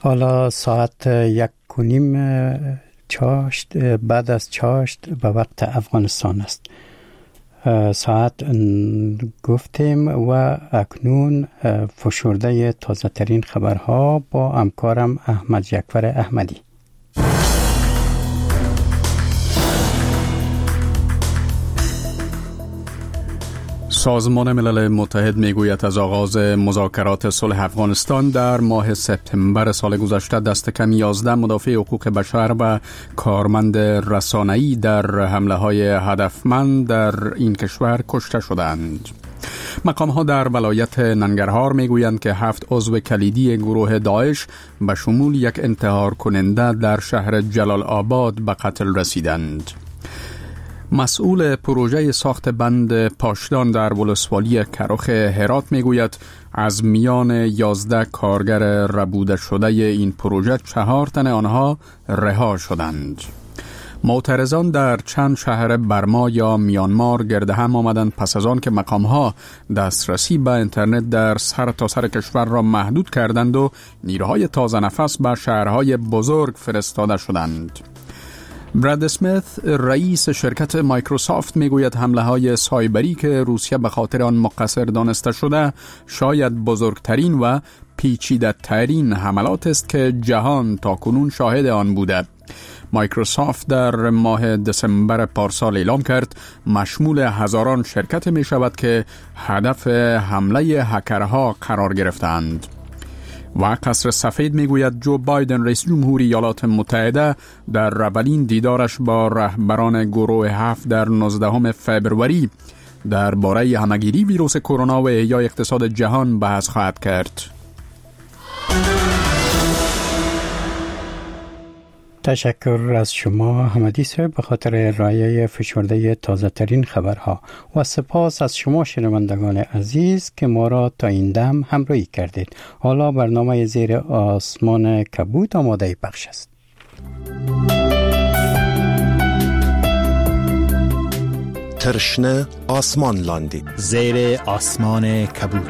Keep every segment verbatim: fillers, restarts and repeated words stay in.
حالا ساعت یک و نیم چاشت بعد از چاشت به وقت افغانستان است. ساعت گفتیم و اکنون فشرده تازه ترین خبرها با همکارم احمد جعفر احمدی. سازمان ملل متحد میگوید از آغاز مذاکرات صلح افغانستان در ماه سپتامبر سال گذشته دست کم یازده مدافع حقوق بشر و کارمند رسانه‌ای در حمله‌های هدفمند در این کشور کشته شدند. مقام‌ها در ولایت ننگرهار میگویند که هفت عضو کلیدی گروه داعش به شمول یک انتحار کننده در شهر جلال آباد به قتل رسیدند. مسئول پروژه ساخت بند پاشدان در ولسوالی کرخ هرات میگوید از میان یازده کارگر ربوده شده این پروژه چهار تن آنها رها شدند. معترضان در چند شهر برما یا میانمار گرد هم آمدند پس از آن که مقامها دسترسی به اینترنت در سر تا سر کشور را محدود کردند و نیروهای تازه نفس به شهرهای بزرگ فرستاده شدند. براد اسمیت رئیس شرکت مایکروسافت میگوید حمله های سایبری که روسیه به خاطر آن مقصر دانسته شده شاید بزرگترین و پیچیده ترین حملات است که جهان تا کنون شاهد آن بوده. مایکروسافت در ماه دسامبر پارسال اعلام کرد مشمول هزاران شرکت می شود که هدف حمله هکرها قرار گرفتند. و قصر سفید میگوید جو بایدن رئیس جمهوری ایالات متحده در اولین دیدارش با رهبران گروه هفت در نوزدهم فوریه درباره همهگیری ویروس کرونا و احیای اقتصاد جهان بحث خواهد کرد. تشکر از شما احمدی صاحب به خاطر ارائه فشرده تازه ترین خبرها و سپاس از شما شنوندگان عزیز که ما را تا این دم همراهی کردید. حالا برنامه زیر آسمان کبود آماده پخش است. ترشنه آسمان لاندی زیر آسمان کبود.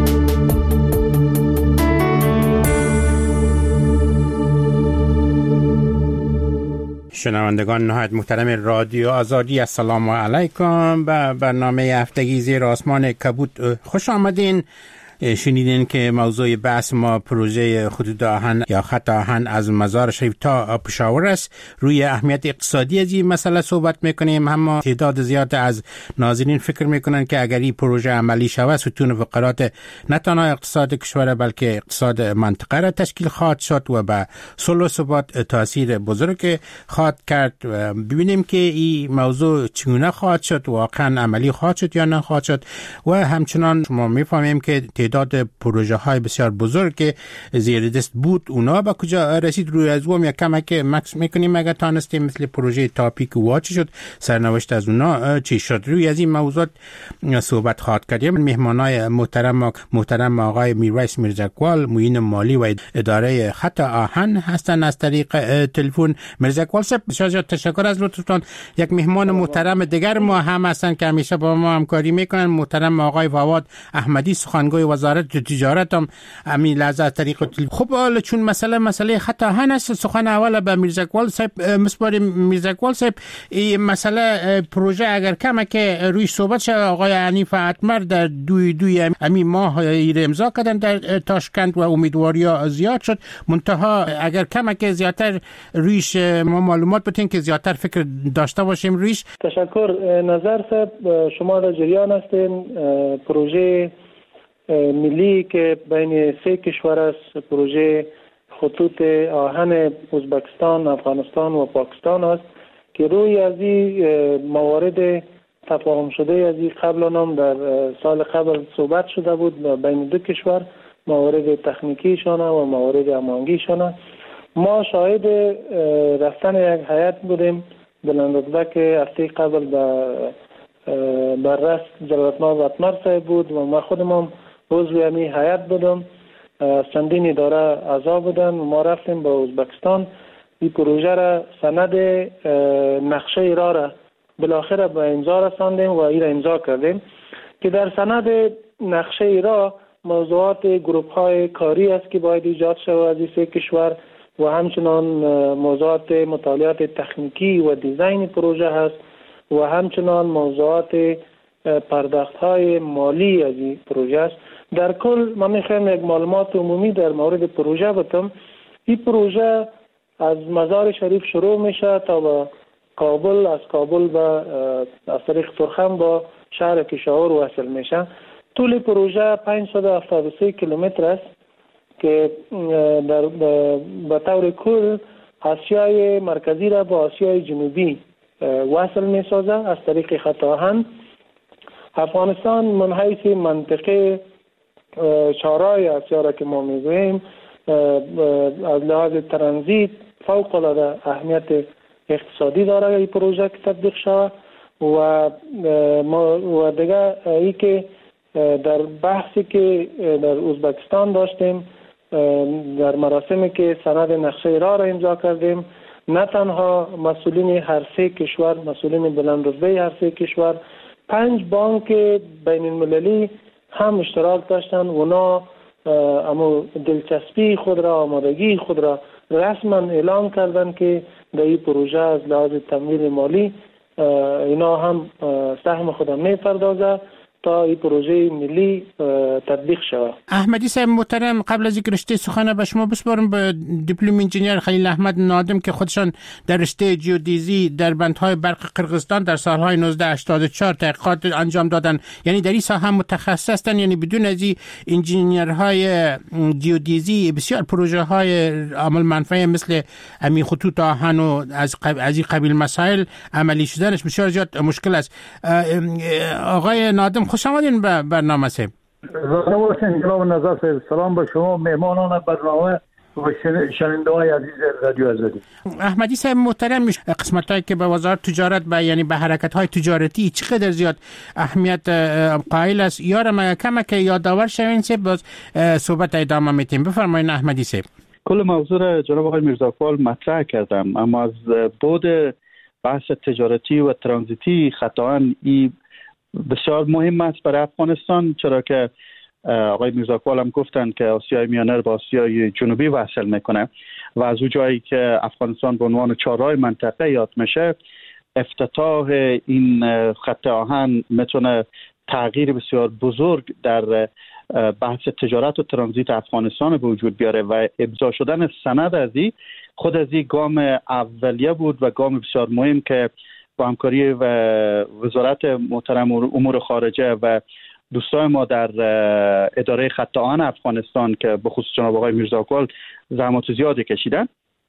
شنوندگان نهایت محترم رادیو آزادی، السلام علیکم. به برنامه هفتگی زیر آسمان کبود خوش آمدین. شنیدین که موضوع بحث ما پروژه خطوط آهن یا خط آهن از مزار شریف تا پشاور است. روی اهمیت اقتصادی از این مسئله صحبت میکنیم. اما تعداد زیاد از ناظرین فکر میکنن که اگر این پروژه عملی شود ستون فقرات نه تنها اقتصاد کشور بلکه اقتصاد منطقه را تشکیل خواهد شد و به صلح و ثبات تاثیر بزرگ خواهد کرد. ببینیم که این موضوع چگونه خواهد شد، واقعا عملی خواهد شد یا نه خواهد شد. و همچنان ما میفهمیم که تعداد پروژه های بسیار بزرگ که زیر دست بود اونا به کجا رسید. روی از اون یک کمک مکس میکنیم اگر تانستیم، مثل پروژه تاپیک وا چی شد، سرنوشت از اونا چی شد. روی از این موضوعات صحبت خواهد کردیم. مهمانای محترم محترم آقای میرویس میرزاقوال، معین مالی و اداره خط آهن هستند از طریق تلفن. میرزاقوال صاحب بسیار تشکر از لطفتان. یک مهمان محترم دیگر ما هم هستند که همیشه با ما همکاری میکنن، محترم آقای فواد احمدی، سخنگوی وزارت تجارت هم همین لحظه از طریق تلفن. خب حالا چون مسئله مسئله خط آهن است، سخن اول به میرزاقوال صاحب مسپاریم. میرزاقوال صاحب این مسئله پروژه اگر کمه که روی صحبت شد، آقای حنیف اتمر در دوی دوی همین ماه ایر امضا کردن در تاشکند و امیدواری زیاد شد. منتها اگر کمه که زیادتر رویش ما معلومات بتین که زیادتر فکر داشته باشیم رویش. تشکر. نظر صاحب شما در جریان هستین. پروژه ملی که بین سه کشور است، پروژه خطوط آهن ازبکستان، افغانستان و پاکستان است که روی از این موارد تفاهم شده از این قبل هم در سال قبل صحبت شده بود بین دو کشور، موارد تکنیکیشان و موارد امانگیشان. ما شاهد رفتن یک هیئت بودیم بلندرتبه که هفته قبل بر رأس جلالتمآب اتمر صاحب بود و ما خودم هم عضو همین هیئت بودم. چندین اداره اعضا بودن و ما رفتیم به ازبکستان. این پروژه را سند نقشه را را بالاخره به امضا رساندیم و این را امضا کردیم که در سند نقشه را موضوعات گروپ های کاری است که باید ایجاد شود از این سه کشور و همچنان موضوعات مطالعات تکنیکی و دیزاین پروژه هست و همچنان موضوعات پرداخت های مالی از این پروژه است. در کل من میخوایم یک معلومات عمومی در مورد پروژه بدم. این پروژه از مزار شریف شروع میشه تا به کابل، از کابل به از طریق ترخم با شهر پشاور وصل میشه. طول پروژه پانصد و هفتاد و سه کیلومتر است که در به طور کل آسیای مرکزی را با آسیای جنوبی وصل میسازه از طریق خط آهن. افغانستان من حیث منطقه چهارراه آسیا را که ما میگوییم از لحاظ ترانزیت فوق العاده اهمیت اقتصادی داره این پروژه که تطبیق شود و ما و دیگه ای که در بحثی که در ازبکستان داشتیم در مراسمی که سند نقشه راه را امضا کردیم، نه تنها مسئولین هر سه کشور، مسئولین بلندرتبه هر سه کشور، پنج بانک بین المللی هم اشتراک داشتن. اونا اما دلچسپی خود را، آمادگی خود را رسما اعلام کردن که در این پروژه از لحاظ تمویل مالی اینا هم سهم خود میپردازه تا این پروژه ملی تطبیق شود. احمدی صاحب محترم، قبل از اینکه رشته سخن به شما بسپارم، به دیپلم انجینیر خلیل احمد نادم که خودشان در رشته جیودیزی در بندهای برق قرقیزستان در سالهای نوزده هشتاد و چهار تحقیقات انجام دادن، یعنی در این ساحه متخصص هستند، یعنی بدون از این انجینیرهای جیودیزی بسیار پروژه های عامل منفعه مثل امی خطوط آهن و از از این قبیل مسائل عملی شدنش بسیار زیاد مشکل است. آقای نادم خوش آمدین به برنامه سه. زنده باشین جناب نظر صاحب. سلام به شما مهمانان برنامه و شنونده های عزیز رادیو آزادی. احمدی صاحب محترم، قسمت هایی که به وزارت تجارت به یعنی به حرکت های تجارتی چقدر زیاد اهمیت قائل است، یارم کمه که یادآور شوین سه باز صحبت ادامه میتیم. بفرمایید احمدی صاحب. کل موضوع را جناب آقای میرزافال مطرح کردم، اما از بود بحث تجارتی و ترانزیتی خطاان ای بسیار مهم است برای افغانستان، چرا که آقای میرزاکوال هم گفتن که آسیای میانه با آسیای جنوبی وصل میکنه و از اون جایی که افغانستان به عنوان چهارراه منطقه یاد میشه، افتتاح این خط آهن میتونه تغییر بسیار بزرگ در بحث تجارت و ترانزیت افغانستان به وجود بیاره و امضا شدن سند از این خود از این گام اولیه بود و گام بسیار مهم که با همکاری و وزارت محترم امور خارجه و دوستان ما در اداره خط آهن افغانستان که به خصوص جناب آقای میرزاکوال زحمات زیادی کشیدن.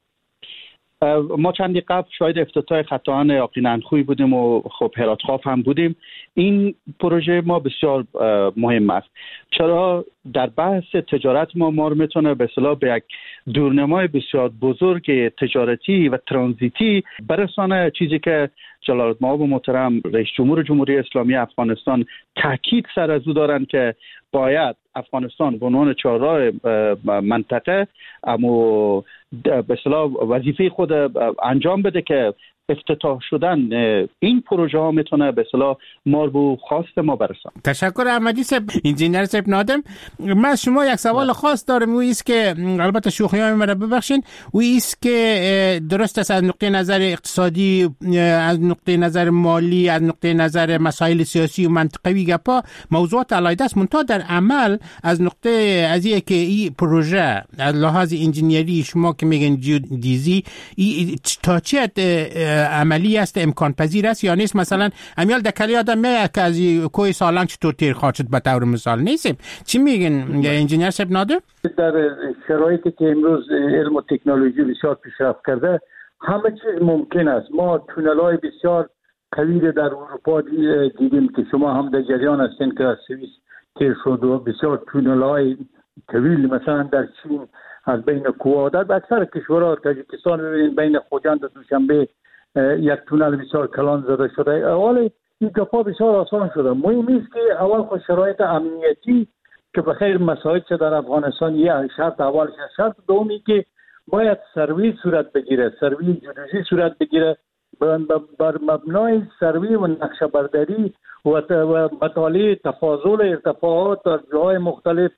ما چندی قبل شاید افتتاح خط آهن آقین اندخوی بودیم و خب هرات خاف هم بودیم. این پروژه ما بسیار مهم است، چرا در بحث تجارت ما ما میتونه به اصطلاح به یک دورنمای بسیار بزرگ تجارتی و ترانزیتی برسانه، چیزی که جلالتمآب محترم رئیس جمهور جمهوری اسلامی افغانستان تاکید سر از او دارند که باید افغانستان به عنوان چهارراه منطقه اما به اصطلاح وظیفه خود انجام بده که افتتاح شدن این پروژه ها میتونه به اصطلاح ما رو خواست ما برسان. تشکر احمدی صاحب. انجینیر صاحب نادم، من شما یک سوال خاص دارم، و ایست که البته شوخی های مرا ببخشین، و ایست که درست است از نقطه نظر اقتصادی، از نقطه نظر مالی، از نقطه نظر مسائل سیاسی و منطقوی گپا موضوعات علیحده است، منتها در عمل از نقطه از اینکه که این پروژه از لحاظ انجینیری شما که میگن جیودیزی تا چه عملی است، امکان پذیر است یا نیست؟ مثلا امیال دکلی آدم میاد که از کوی سالنگ چطور تیر خواهد شد به طور مثال نیستیم. چی میگن انجینیر صاحب نادر؟ در شرایطی که امروز علم و تکنولوژی بسیار پیشرفت کرده همه چیز ممکن است. ما تونل های بسیار قوی در اروپا دیدیم که شما هم در جریان هستین که از سوئیس تیر شد و بسیار تونل های طویل مثلا در چین از بین کوه در اکثر کشورها تاجیکستان ببینید بین خوجند و دوشنبه یک تونل بسیار کلان زده شده. اول این گپا بسیار آسان شده. مهم است که اول خود شرایط امنیتی که بخیر مسائل چه در افغانستان یه شرط اولش، شرط دومی که باید سروی صورت بگیره، سروی جیودیزی صورت بگیره بر مبنای سروی و نقشه برداری و مطالعه تفاضل ارتفاعات در جاهای مختلف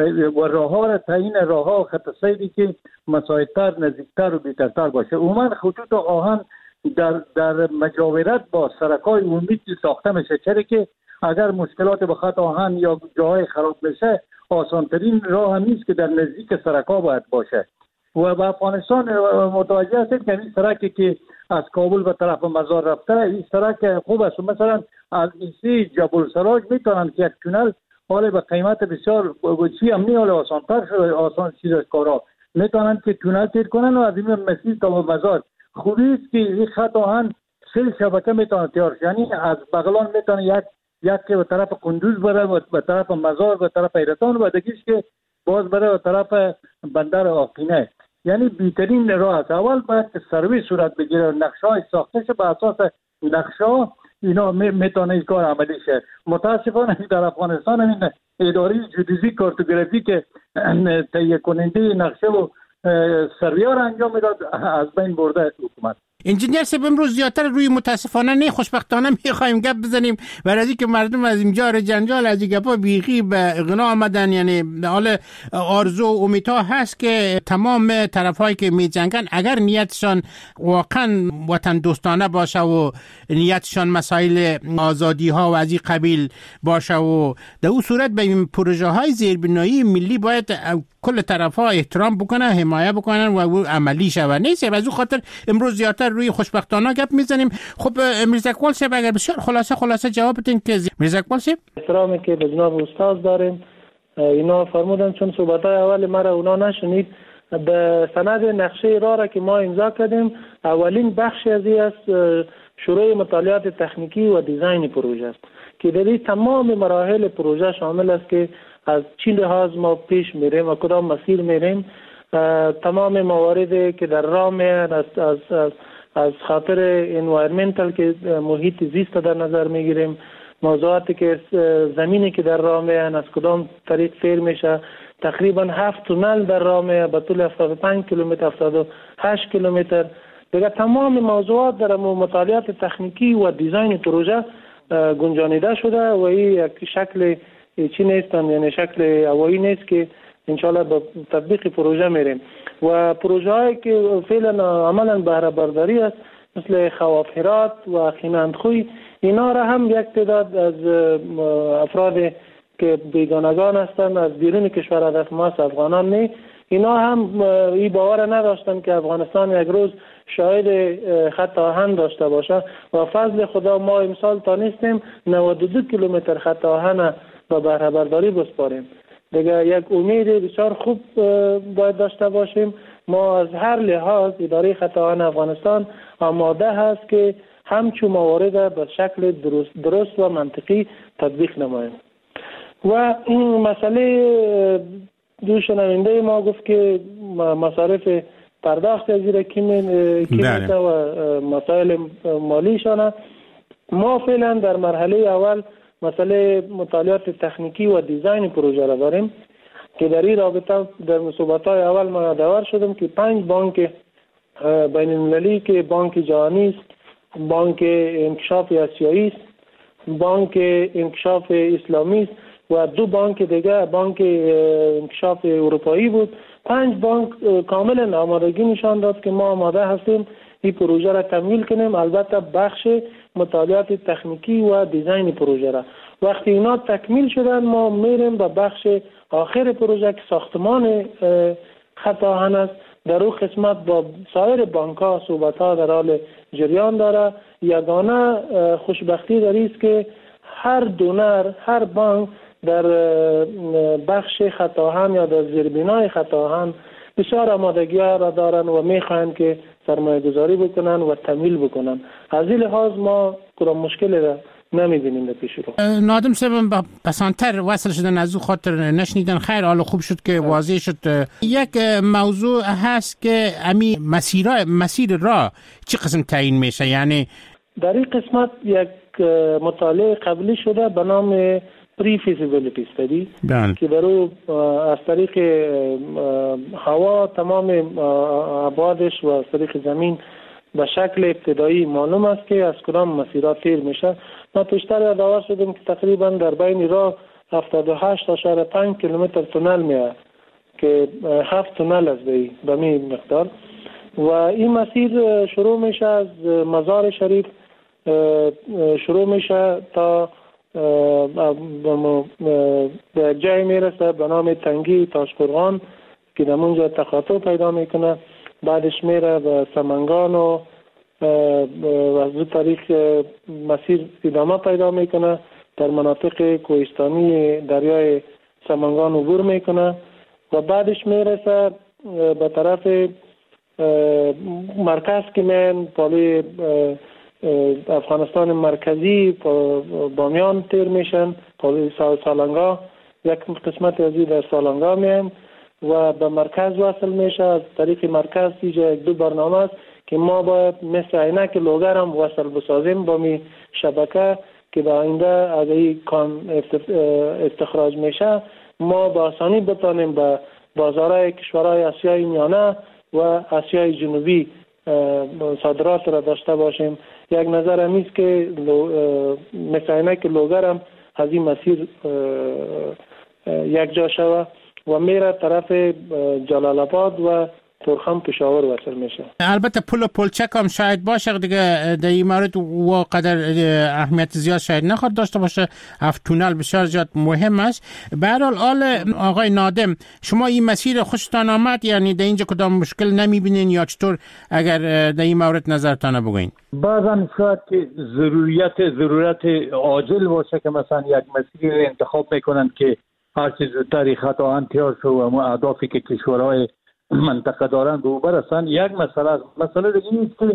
و راه‌ها را تعیین راه‌ها خط سیری که مساعدتر، نزدیکتر و بهترتر باشه. عموما خطوط آهن در در مجاورت با سرک‌های عمومی ساخته میشه، چرا که اگر مشکلات به خط آهن یا جاهای خراب بشه آسانترین راه هم نیست که در نزدیک سرک‌ها باید باشه. و با افغانستان متوجه هستید که این سرکی که از کابل به طرف مزار رفته این سرک خوب است. مثلا از ایسی جبل سراج میتونن که یک تونل حالا به قیمت بسیار چی امنی حالا آسانتر شده، آسان چیز از کارا میتونن که تونل تیر کنن و از این مسیر تا مزار. خوبی است که این خط آهن سه شبکه میتونه تیار شه، یعنی از بغلان میتونه یک یک که به طرف قندوز بره و به طرف مزار به طرف ایرتان و دیگه‌اش که باز بره به طرف بندر آقینه. یعنی بهترین راه است. اول باید سروی صورت بگیره، نقشه‌های ساخته شه، به اساس نقشه‌ها اینا میتونه این کار عملی شه. متاسفانه در افغانستان این اداره جیودزی کارتوگرافی که تهیه کننده نقشه و سروی ها را انجام میداد از بین برده حکومت. انجینیر صاحب امروز زیادتر روی متاسفانه نه خوشبختانه میخوایم گپ بزنیم برای که مردم از اینجا جنجال از این گپا بیخی به اغنا آمدن. یعنی حال آرزو و امیدها هست که تمام طرفایی که میجنگن اگر نیتشان واقعا وطن دوستانه باشه و نیتشان مسائل آزادی ها و از این قبیل باشه و در اون صورت به این پروژه های زیربنایی ملی باید کل طرف‌ها احترام بکنن، حمایت بکنن و او عملی شود. نیست از اون خاطر امروز زیادتر روی خوشبختانه گپ میزنیم. خب میرزا اقبال صاحب اگر بسیار خلاصه خلاصه جواب بدین که میرزا اقبال صاحب احترامی که به جناب استاد داریم اینا فرمودن چون صحبت‌های اول ما را اونا نشنید. به سند نقشه راه را که ما امضا کردیم اولین بخش از این است شروع مطالعات تکنیکی و دیزاین پروژه است که در تمام مراحل پروژه شامل است که از چی لحاظ ما پیش میریم و کدام مسیر میریم. تمام مواردی که در راه میان از از از, از خاطر انوایرمنتال که محیط زیست در نظر میگیریم، موضوعاتی که زمینی که در راه میان از کدام طریق سیر میشه. تقریبا هفت تونل در راه میان به طول هفتاد و پنج کیلومتر هفتاد و هشت کیلومتر. دیگه تمام موضوعات در مطالعات تکنیکی و دیزاین پروژه گنجانیده شده و این یک شکل چی نیستن، یعنی شکل هوایی نیست که انشالله به تطبیق پروژه میریم. و پروژه هایی که فعلا عملا بهره برداری است مثل خواف هرات و خیمندخوی، اینا را هم یک تعداد از افراد که بیگانگان هستند از بیرون کشور هدف ما افغانان نه، اینا هم این باور نداشتن که افغانستان یک روز شاید خط آهن داشته باشه و فضل خدا ما امسال تانستیم نود و دو کیلومتر خط آهن و بهره برداری بسپاریم. دیگه یک امید بسیار خوب باید داشته باشیم. ما از هر لحاظ اداره خط آهن افغانستان آماده هست که همچون موارد به شکل درست, درست و منطقی تطبیق نماییم. و این مسئله دو شنونده ما گفت که مصارف پرداخت از زیر کیمیته و مسائل مالیشانه. ما فعلا در مرحله اول مسئله مطالعات تکنیکی و دیزاین پروژه را داریم که در این رابطه در صحبت‌های اول ما یادآور شدم که پنج بانک بین المللی که بانک جهانی است، بانک انکشاف آسیایی است، بانک انکشاف اسلامی است و دو بانک دیگه بانک انکشاف اروپایی بود. پنج بانک کاملا آمادگی نشان داد که ما آماده هستیم این پروژه را تمویل کنیم، البته بخش مطالعات تکنیکی و دیزاین پروژه را. وقتی اینا تکمیل شدن ما میریم به بخش آخر پروژه که ساختمان خط آهن است. در اون قسمت با سایر بانک ها صحبت ها در حال جریان داره. یگانه خوشبختی در است که هر دونر هر بانک در بخش خط آهن یا در زیربنای خط آهن بسیار آمادگی ها را دارن و میخواهند که سرمایه گذاری بکنن و تمویل بکنن. از این لحاظ ما کدام مشکلی را نمیبینیم در پیش رو. نادم صاحب بسانتر وصل شدن از او خاطر نشنیدن. خیر حالا خوب شد که واضح شد. یک موضوع هست که امی مسیر مسیر راه چه قسم تعیین میشه؟ یعنی در این قسمت یک مطالعه قبلی شده به نام پری فیزیبیلیتی استادی که برای از طریق هوا تمام ابعادش و از طریق زمین به شکل ابتدایی معلوم است که از کدام مسیرها تیر میشه. ما پیشتر یادآور شدیم که تقریبا در بین راه هفتاد و هشت تا پنج کیلومتر تونل میه که هفت تونل است به این مقدار و این مسیر شروع میشه از مزار شریف، شروع میشه تا به جای میرسه به نام تنگی تاشقرغان که در اونجا تقاطع پیدا میکنه، بعدش میره به سمنگان و از دو طریق مسیر ادامه پیدا میکنه، در مناطق کوهستانی دریای سمنگان عبور میکنه و بعدش میرسه به طرف مرکز که من پالی افغانستان مرکزی بامیان تیر میشن، پالی سالنگا یک قسمت از در سالنگا میان و به مرکز وصل میشه. از طریق مرکز اینجا یک دو برنامه است که ما باید مثل عینک لوگر هم وصل بسازیم با می شبکه که به آینده از این کان استخراج میشه ما با آسانی بتانیم به بازارهای کشورهای آسیای میانه و آسیای جنوبی صادرات را داشته باشیم. یک نظر همیست که مثل عینک لوگر هم از این مسیر یک جا شوه و میره طرف جلال آباد و تورخم پشاور وصل میشه. البته پل و پلچک هم شاید باشه دیگه، در این مورد و قدر اهمیت زیاد شاید نخواد داشته باشه. هفت تونل بسیار زیاد مهم است. به هر حال آل آقای نادم، شما این مسیر خوشتان آمد؟ یعنی در اینجا کدام مشکل نمیبینین یا چطور؟ اگر در این مورد نظرتان بگوین. بعضا شاید که ضروریت ضرورت عاجل باشه که مثلا یک مسیر انتخاب میکنن که هر چیز زودتر خطا انتیار شو و اهدافی که کشورهای منطقه دارن رو برسن. یک مسئله است. مسئله دیگه این است که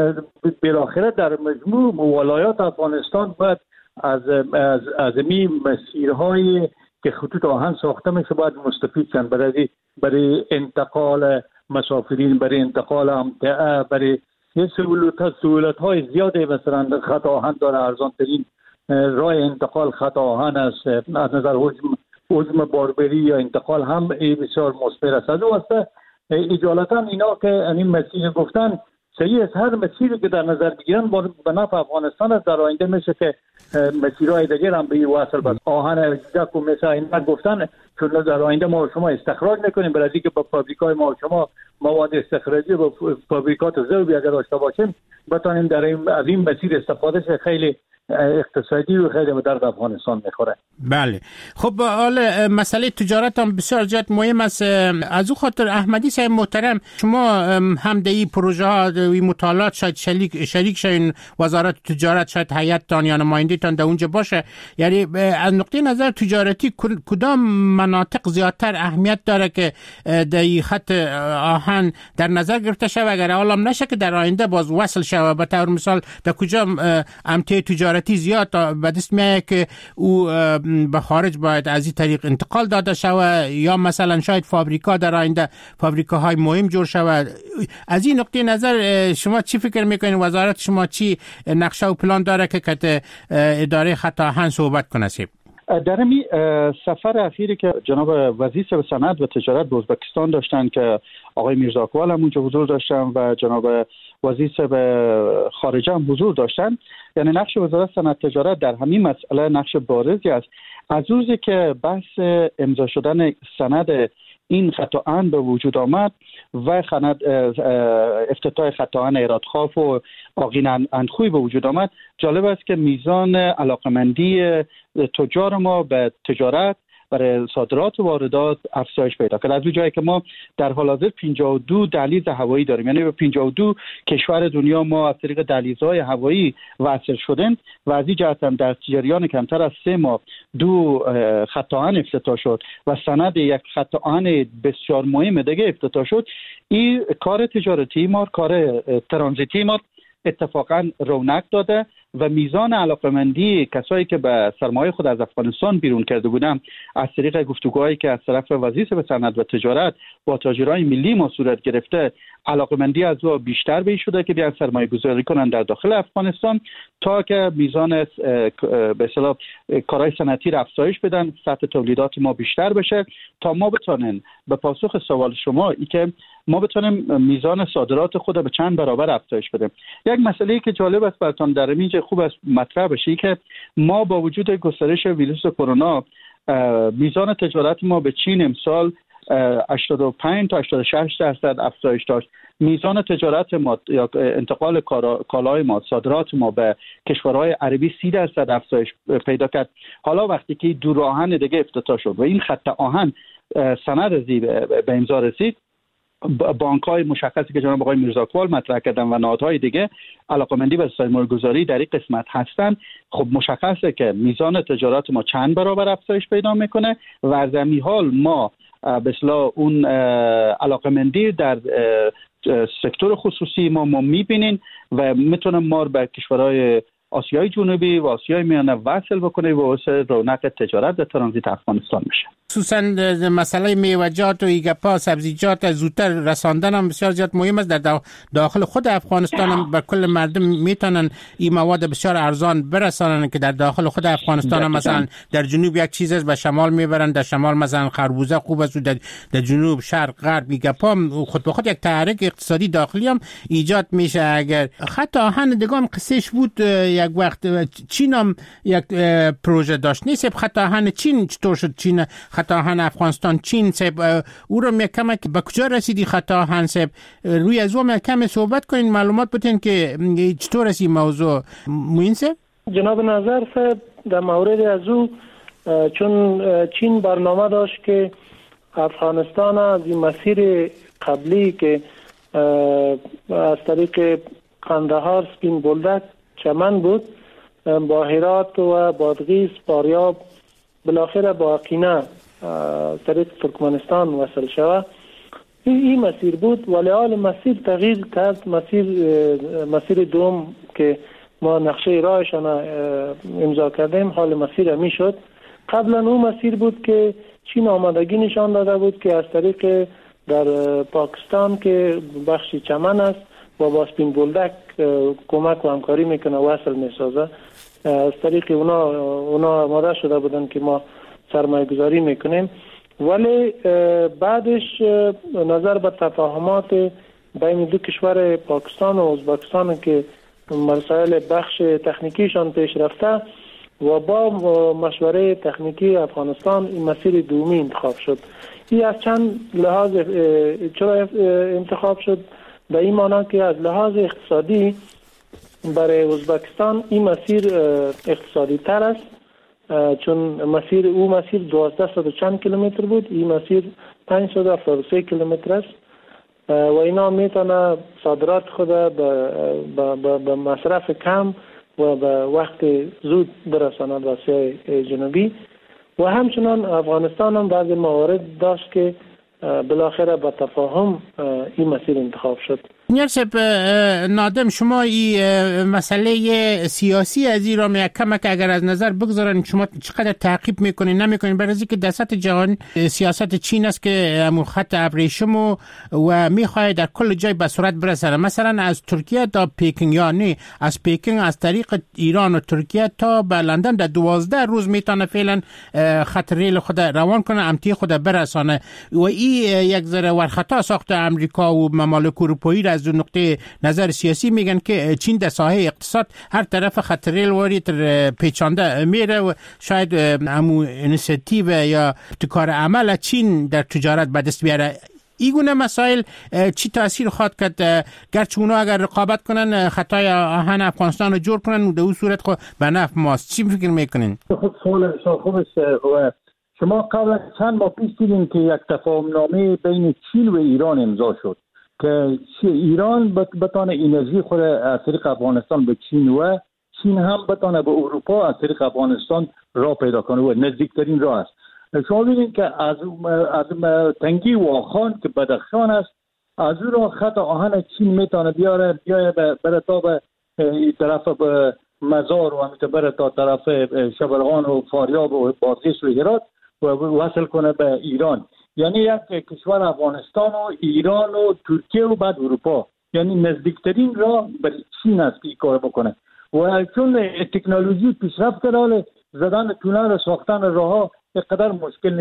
بالاخره در مجموع ولایات افغانستان باید از از از می مسیرهای که خطوط آهن ساخته میشه باید مستفید شن برای برای انتقال مسافرین، برای انتقال امتعه، برای یه سهولت سهولت های زیاده. مثلا خط آهن داره، ارزان ترین راه انتقال خط آهن است. از نظر حجم حجم باربری یا انتقال هم بسیار مثمر است. از واسه اجالتا اینا که این مسیر گفتن صحیح است. هر مسیری که در نظر بگیرن به نفع افغانستان است. در آینده میشه که مسیرهای دیگر هم به این وصل بس آهن جدک و مثل اینا گفتن چون در آینده ما و شما استخراج میکنیم برای اینکه با فابریکای ما و شما مواد استخراجی و فابریکات ضروری اگر داشته باشیم بتونیم در این از این مسیر استفاده شه. خیلی اقتصادی و خیلی به درد افغانستان میخوره. بله. خب حالا مسئله تجارت هم بسیار زیاد مهم است. از او خاطر احمدی صاحب محترم، شما هم در این پروژه ها و مطالعات شاید شریک شریک شین، وزارت تجارت شاید هیئت تان یا نماینده تان در اونجا باشه. یعنی از نقطه نظر تجارتی کدام مناطق زیادتر اهمیت داره که در این خط آهن در نظر گرفته شود اگر عالم نشه که در آینده باز وصل شود؟ به طور مثال در کجا امتیاز تجارتی زیاد به دست میاد که او به خارج باید از این طریق انتقال داده شود یا مثلا شاید فابریکا در آینده فابریکاهای مهم جور شود؟ از این نقطه نظر شما چی فکر میکنید؟ وزارت شما چی نقشه و پلان داره که که اداره خط آهن صحبت کنه؟ در این سفر اخیری که جناب وزیر صنعت و تجارت به ازبکستان داشتن که آقای میرزا اکوال هم اونجا حضور داشتن و جناب وزیر خارجه هم حضور داشتن، یعنی نقش وزارت صنعت تجارت در همین مسئله نقش بارزی است. از روزی که بحث امضا شدن سند این خط آهن به وجود آمد و سند افتتاح خط آهن ایرادخاف و آقین اندخوی به وجود آمد، جالب است که میزان علاقمندی تجار ما به تجارت برای صادرات و واردات افزایش پیدا کرد. از اون جایی که ما در حال حاضر پنجاه و دو دهلیز هوایی داریم، یعنی به پنجاه و دو کشور دنیا ما از طریق دهلیزهای هوایی وصل شدیم و از این جهت هم در جریان کمتر از سه ماه دو خط آهن افتتاح شد و سند یک خط آهن بسیار مهم دیگه افتتاح شد. این کار تجارتی ما، کار ترانزیتی ما اتفاقا رونق داده و میزان علاقمندی کسایی که به سرمایه خود از افغانستان بیرون کرده بودن از طریق گفتگوهایی که از طرف وزیر به صنعت و تجارت با تاجرای ملی ما صورت گرفته، علاقمندی از او بیشتر به شده که بیان سرمایه گذاری کنن در داخل افغانستان تا که میزان به اصطلاح کارهای صنعتی را افزایش بدن، سطح تولیدات ما بیشتر بشه تا ما بتونن به پاسخ سوال شما ای که ما بتونیم میزان صادرات خود به چند برابر افزایش بدیم. یک مسئله که جالب است براتون در اینجا خوب است مطرح بشه که ما با وجود گسترش ویروس کرونا میزان تجارت ما به چین امسال هشتاد و پنج تا هشتاد و شش درصد افزایش داشت. میزان تجارت ما یا انتقال کالای ما، صادرات ما به کشورهای عربی سی درصد افزایش پیدا کرد. حالا وقتی که دور آهن دیگه افتتاح شد و این خط آهن سند ازی به امضا رسید، بانک‌های مشخصی که جناب آقای میرزاکوال مطرح کردن و نهادهای دیگه علاقه‌مندی به سرمایه‌گذاری در این قسمت هستن، خب مشخصه که میزان تجارت ما چند برابر افزایش پیدا میکنه و از این حال ما به اصطلاح اون علاقه‌مندی در سکتور خصوصی ما ما میبینین و میتونه ما به کشورهای آسیای جنوبی و آسیای میانه وصل بکنه و واسه رونق تجارت در ترانزیت افغانستان میشه. خصوصا مسئله میوه‌جات و ایگپا سبزیجات زودتر رساندن هم بسیار زیاد مهم است. در داخل خود افغانستان هم بر کل مردم میتونن این مواد بسیار ارزان برسانن که در داخل خود افغانستان هم مثلا در جنوب یک چیز است به شمال میبرن، در شمال مثلا خربوزه خوب است، در, در جنوب شرق غرب ایگپا خود به خود یک تحرک اقتصادی داخلی هم ایجاد میشه. اگر خط آهن دیگه قصهش بود یک وقت چین هم یک پروژه داشت، نیست خط آهن چین چطور شد؟ چین خط آهن افغانستان چین سب او رو میکمه که به کجا رسیدی خط آهن سب روی از اون کم صحبت کنین، معلومات بدین که چطور است این موضوع موین سب؟ جناب نظر صاحب در مورد از او چون چین برنامه داشت که افغانستان از این مسیر قبلی که از طریق قندهار، سپین بولدک، چمن بود با هرات و بادغیس، باریاب، بالاخره با قینه طریق ترکمنستان وصل شود. این مسیر بود ولی حال مسیر تغییر کرد. مسیر مسیر دوم که ما نقشه راهشان امضا کردیم حال مسیر همی شد. قبلا اون مسیر بود که چین آمادگی نشان داده بود که از طریق در پاکستان که بخش چمن است و با سپین بولدک کمک و همکاری میکنه وصل میسازه، از طریق اونا اونا آماده شده بودن که ما سرمایه گذاری میکنیم. ولی بعدش نظر به تفاهمات بین دو کشور پاکستان و ازبکستان که مسائل بخش تکنیکیشان پیش رفته و با مشوره تکنیکی افغانستان این مسیر دومی انتخاب شد. این از چند لحاظ چرا انتخاب شد؟ به این معنی که از لحاظ اقتصادی برای ازبکستان این مسیر اقتصادی تر است، چون مسیر او مسیر دوازده صد و چند کیلومتر بود، این مسیر پانصد و هفتاد و سه کیلومتر است و اینا میتونه صادرات خود به مصرف کم و به وقت زود برساند به آسیای جنوبی. و همچنان افغانستان هم بعضی موارد داشت که بالاخره با تفاهم این مسیر انتخاب شد. نیرسب نادم، شما این مسئله سیاسی از این را میکمه که اگر از نظر بگذارن شما چقدر تعقیب میکنین نمیکنین؟ برای اینکه در سطح جهان سیاست چین است که همون خط ابریشم و, و میخواد در کل جای به صورت برسه. مثلا از ترکیه تا پکینگ، یا نه از پکینگ از طریق ایران و ترکیه تا به لندن در دوازده روز میتونه فعلا خط ریل خود روان کنه، امتی خود برسانه و این یک ذره ورخطا ساخته امریکا و ممالک اروپایی را. از نقطه نظر سیاسی میگن که چین در ساحه اقتصاد هر طرف خط ریل واری تر پیچانده میره و شاید امو اینیشیتیو یا ابتکار عمل چین در تجارت به دست بیاره. این گونه مسائل چی تاثیر خواهد کرد؟ گرچه اونا اگر رقابت کنن خطای آهن افغانستان رو جور کنن و در اون صورت خود به نفع ماست. چی فکر میکنین؟ خب سوال خوب است. شما قبل از چند ماه پیش دیدین که یک تفاهم نامه بین چین و ایران امضا شد که ایران بتانه انرژی خود از طریق افغانستان به چین و چین هم بتانه به اروپا از طریق افغانستان راه پیدا کنه و نزدیکترین راه است. شما ببینید که از از تنگی واخان که بدخشان است، از اون راه خط آهن چین میتونه بیاره بیاره بره تا به این طرف به مزار و همینطور بره تا طرف شبرغان و فاریاب و بادغیس و هرات و وصل کنه به ایران. یعنی یک کشور افغانستان و ایران و ترکیه و بعد اروپا، یعنی نزدیکترین راه برای چین است که کار بکنه. و چون تکنولوژی پیشرفت کرده زدن تونل و ساختن راه ها اینقدر مشکل نیست.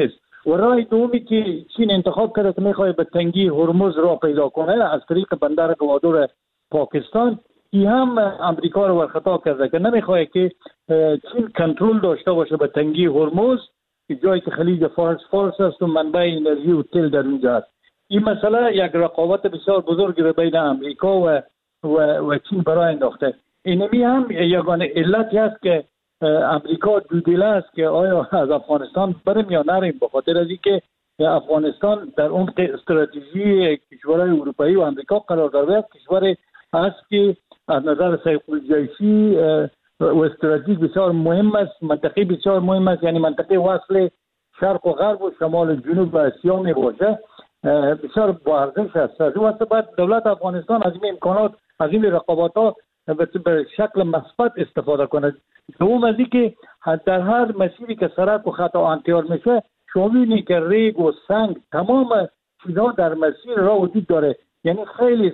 و راه دومی که چین انتخاب کرده که میخواد به تنگی هرمز را پیدا کنه از طریق بندر گوادور پاکستان، این هم امریکا رو ورخطا کرده که نمیخواد که چین کنترل داشته باشه به تنگی هرمز، جایی که خلیج فارس فارس است و منبع انرژی و تیل در اونجا است. این مسئله یک رقابت بسیار بزرگی به بین امریکا و و, و چین برای انداخته. اینمی هم یگانه علتی است که امریکا دودیله است که آیا از افغانستان بریم یا نریم، به خاطر از اینکه افغانستان در عمق استراتژی کشورهای اروپایی و امریکا قرار دارد. کشور است که از نظر سیکولوژیسی و استراتژیک بسیار مهم است، منطقه بسیار مهم است، یعنی منطقه وصل شرق و غرب و شمال و جنوب آسیا می باشه، بسیار با ارزش است. از اون بعد دولت افغانستان از این امکانات، از این رقابت‌ها به شکل مثبت استفاده کند. دوم از اینکه در هر مسیری که سرک و خط آنتیار میشه، شما می‌بینید که ریگ و سنگ تمام چیزها در مسیر را وجود داره، یعنی خیلی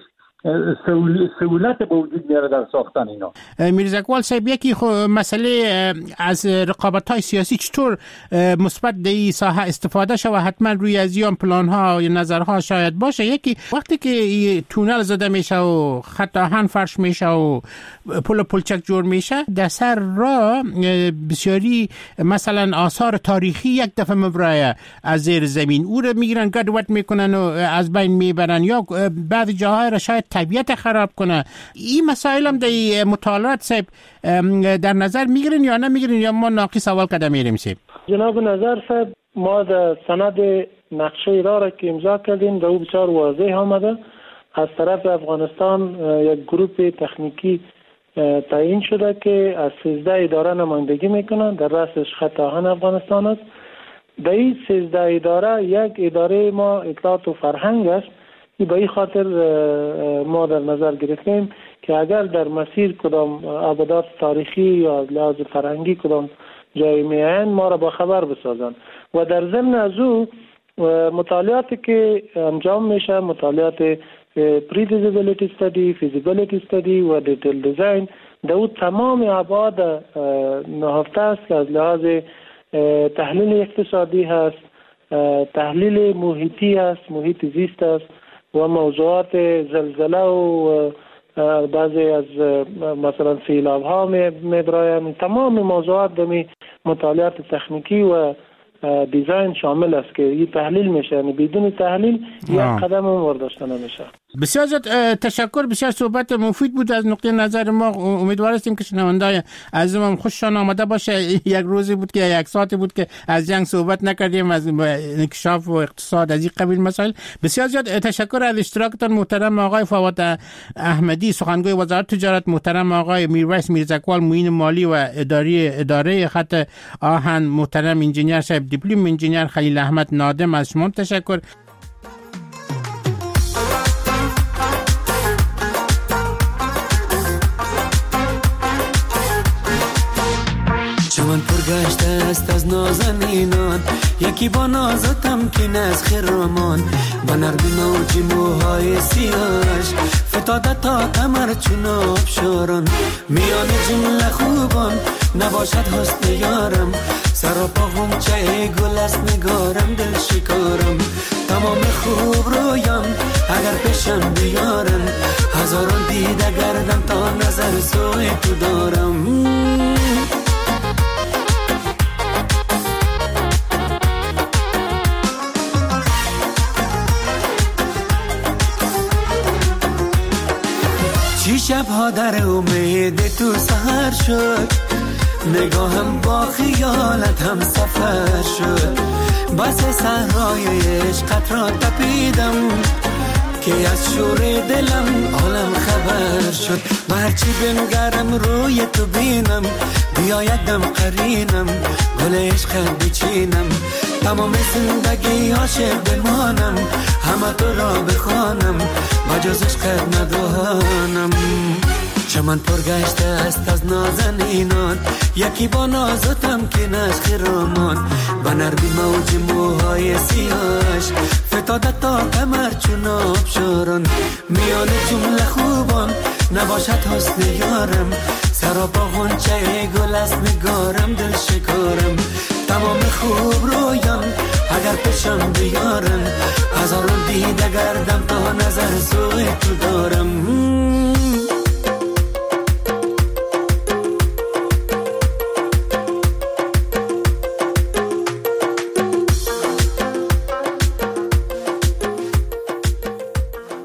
سهولت به وجود میاره در ساختن اینا. میرزا اقبال صاحب، یکی مسئله از رقابت‌های سیاسی چطور مثبت در این ساحه استفاده شود، حتما روی از این پلان‌ها یا نظرها شاید باشه. یکی وقتی که تونل زده میشه و خط آهن فرش میشه و پل و پلچک جور میشه، در سر راه بسیاری مثلا آثار تاریخی یک دفعه مبرایه از زیر زمین او رو میگیرن گدوت میکنن و از بین میبرن، یا بعضی جاهای را شاید طبیعت خراب کنه. این مسائل هم در مطالعات صاحب در نظر میگیرین یا نمیگیرین، یا ما ناقص اول قدم میریم صاحب؟ جناب نظر صاحب، ما در سند نقشه راه را که امضا کردیم در او بسیار واضح آمده از طرف افغانستان یک گروه تکنیکی تعیین شده که از سیزده اداره نمایندگی میکنن، در رأسش خط آهن افغانستان است. در این سیزده اداره یک اداره ما اطلاعات و فرهنگ است. به این خاطر ما در نظر گرفتیم که اگر در مسیر کدام ابدات تاریخی یا لحاظ فرهنگی کدام جای میاین ما را با خبر بسازن و در ضمن از او مطالعاتی که انجام میشه، مطالعات پری-فیزیبیلیتی استادی، فیزیبیلیتی استادی و دیتیل دیزاین، در او تمام ابعاد نهفته است که از لحاظ تحلیل اقتصادی هست، تحلیل محیطی است، محیط زیست است و موضوعات زلزله و بعضی از مثلا سیلاب ها میبراین. تمام موضوعات دمی مطالعات تکنیکی و دیزاین شامل است که این تحلیل میشه، یعنی بدون تحلیل یک قدم هم برداشته نمیشه. بسیار زیاد تشکر، بسیار صحبت مفید بود از نقطه نظر ما. امیدوار هستیم که شنوندگان عزیزم هم خوششان آمده باشه. یک روزی بود که یک ساعتی بود که از جنگ صحبت نکردیم، از انکشاف و اقتصاد، از این قبیل مسائل. بسیار زیاد تشکر از اشتراکتان محترم آقای فواد احمدی، سخنگوی وزارت تجارت، محترم آقای میرویس میرزا اقبال، معین مالی و اداری اداره خط آهن، محترم انجینیر صاحب دیپلم انجینیر خلیل احمد نادم، از شما تشکر. چمن پرگشته است از نازنینان، یکی با نازتم که از خرامان، با نرمی موجی موهای سیاهش فتاده تا کمر چون آبشاران. میان جمله خوبان نباشد حسن یارم، سر و پا غنچه گل است نگارم، دل شکارم. تمام خوب رویان اگر پیشم بیارن، هزاران دیده گردم تا نظر سوی تو دارم. چی شبها در امید تو سهر شد، نگاهم با خیالت هم سفر شد. بس صحرای عشقت را تپیدم که از شور دلم عالم خبر شد. و هرچی بنگرم روی تو بینم، بیا یک دم قرینم، گل عشقت بچینم. تمام زندگی عاشق بمانم، همه تو را بخوانم، بجز عشقت ندانم. چمن پرگشته است از نازنینان، یکی با نازتم که نش خرامان. با نرمی موج موهای سیاهش فتاده تا کمر چون آبشاران. میان جمله خوبان نباشد حسن یارم، سرا با غنچه گل است نگارم، دل شکارم. تمام خوب رویان اگر پیشم بیارن هزاران دیده گردم تا نظر سوی تو دارم.